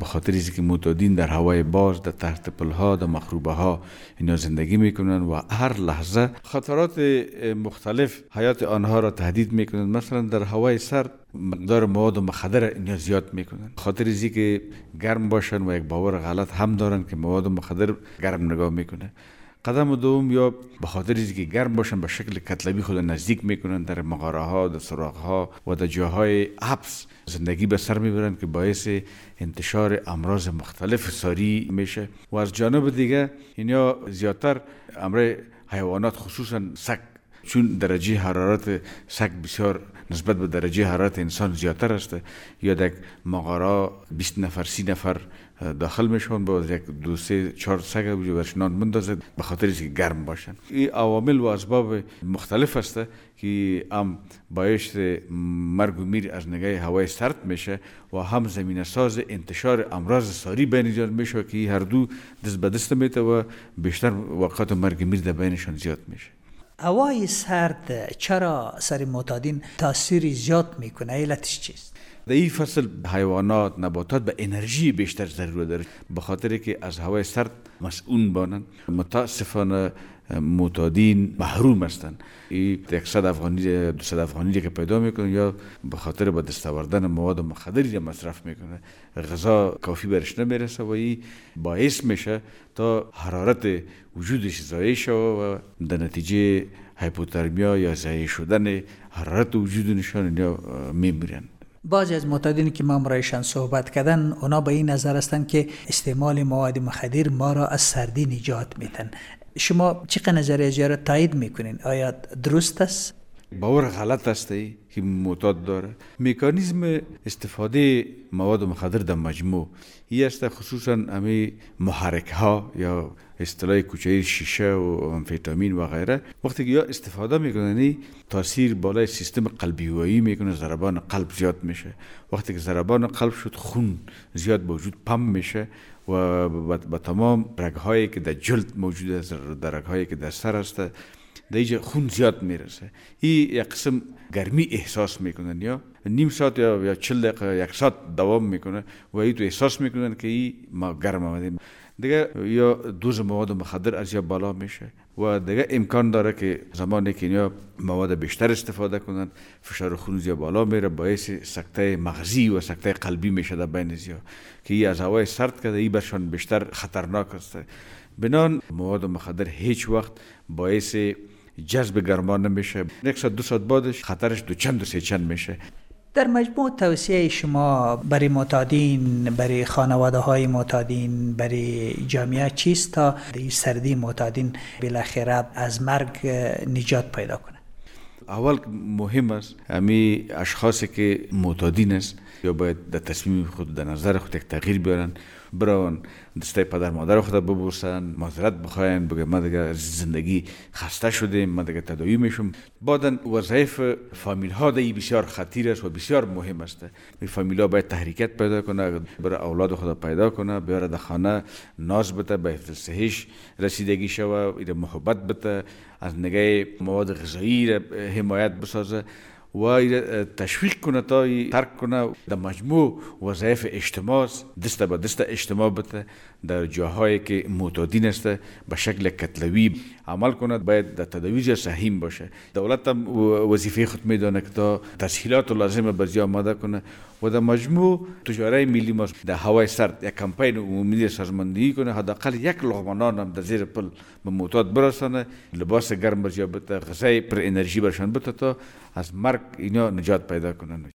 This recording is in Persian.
به خاطر اینکه معتادین در هوای باز، در تحت پلها، در مخروبه ها اینا زندگی میکنن و هر لحظه خطرات مختلف حیات آنها را تهدید میکنن. مثلا در هوای سرد مقدار مواد مخدر اینا زیاد میکنن، خاطر اینکه گرم باشن و یک باور غلط هم دارن که مواد مخدر گرم نگاه میکنه. قدم دوم، یا به خاطر اینکه گرم باشن به شکل کتلبی خود نزدیک میکنن، در مغاره ها، در سراغ ها و در جاهای حبس زندگی به سر میبرن که باعث انتشار امراض مختلف ساری میشه. و از جانب دیگه اینا زیادتر امر حیوانات خصوصا سگ، چون درجه حرارت سگ بسیار نسبت به درجه حرارت انسان زیادتر است، یا در مغاره 20 نفر 30 نفر داخل میشون با یک 2 3 4 سگ برش نان مندازه به خاطر اینکه گرم باشن. این عوامل و اسباب مختلف است که هم باعث مرگ و میر از نگاه هوای سرد میشه و هم زمینه ساز انتشار امراض ساری بین ایجاد میشه که هر دو دست به دست میته و بیشتر وقت مرگ میر در بینشان زیاد میشه. هوای سرد چرا سر معتادین تاثیری زیاد میکنه؟ علتش چیست؟ در این فصل حیوانات، نباتات به انرژی بیشتر ضرورت داره، به خاطر که از هوای سرد مسئول بانند. متاسفانه معتادین محروم هستند. این 100 افغانی 200 افغانی که پیدا میکنن یا به خاطر با دست آوردن مواد مخدری مصرف میکنه، غذا کافی برش نمیرسه و این باعث میشه تا حرارت وجودش ضایع شود و در نتیجه هایپوترمیا یا ضایع شدن حرارت وجود نشان یا میمیرن. بعضی از معتادینی که ما برایشان صحبت کردن، اونا به این نظر هستند که استعمال مواد مخدر ما را از سردی نجات میدن. شما چه نظریه جاره تایید میکنین؟ آیا درست است؟ باور غلط است که معتاد داره. مکانیزم استفاده مواد مخدر در مجموع این است، خصوصا امی محرک ها یا اصطلاح کوچه شیشه و آمفتامین و غیره، وقتی که یا استفاده میکنن تاثیر بالای سیستم قلبی هوایی میکنه، ضربان قلب زیاد میشه. وقتی که ضربان قلب شد، خون زیاد به وجود پمپ میشه و با تمام رگ‌هایی که در جلد موجود است، در رگ‌هایی که در سر است، در اینجا خون زیاد میرسه. این یک قسم گرمی احساس میکنن، یا نیم ساعت یا 40 دقیقه 1 ساعت دوام میکنه و این تو احساس میکنن که این ما گرم آمدیم. دیگه یا دوز مواد مخدر از یا بالا میشه و دیگه امکان داره که زمانی که اینا مواد بیشتر استفاده کنن، فشار خون زیاد بالا میره، باعث سکته مغزی و سکته قلبی میشه در بین زیاد که این از هوای سرد کرده این برشان بیشتر خطرناک است. بنان مواد مخدر هیچ وقت باعث جذب گرما نمیشه. 1 ساعت 2 ساعت بعدش خطرش دو چند و سه چند میشه. در مجموع توصیه شما برای معتادین، برای خانواده های معتادین، برای جامعه چیست تا در سردی معتادین بالاخره از مرگ نجات پیدا کنه؟ اول مهم است امی اشخاصی که معتادین است یا باید در تصمیم خود در نظر خود یک تغییر بیارن، برون دسته پدر مادر خود ببوسن، معذرت بخواین، بگه ما دیگه از زندگی خسته شدیم، ما دیگه تداوی میشم. بعدن وظایف فامیل ها دی بسیار خطیر است و بسیار مهم است. فامیل ها باید تحریکت پیدا کنه، برای اولاد خود پیدا کنه، بیاره در خانه ناز بده، به حفظ صحیح رسیدگی شوه، ایره محبت بده، از نگاه مواد غذایی حمایت بسازه و تشویق کنه تا ترک کنه. در مجموع وظایف اجتماع دست به دست اجتماع بده، در جاهایی که معتادین است به شکل کتلوی عمل کنه، باید در تداوی صحیح باشه. دولت هم وظیفه خود میدانه که تا تسهیلات لازمه بازی آماده کنه و در مجموع تجاره ملی ما در هوای سرد یک کمپین عمومی سازماندهی کنه، حداقل 1 لقمه نان هم در زیر پل به معتاد برسانه، لباس گرم بازی بده، غذای پر انرژی برشان بده تا از مرگ اینا نجات پیدا کنن.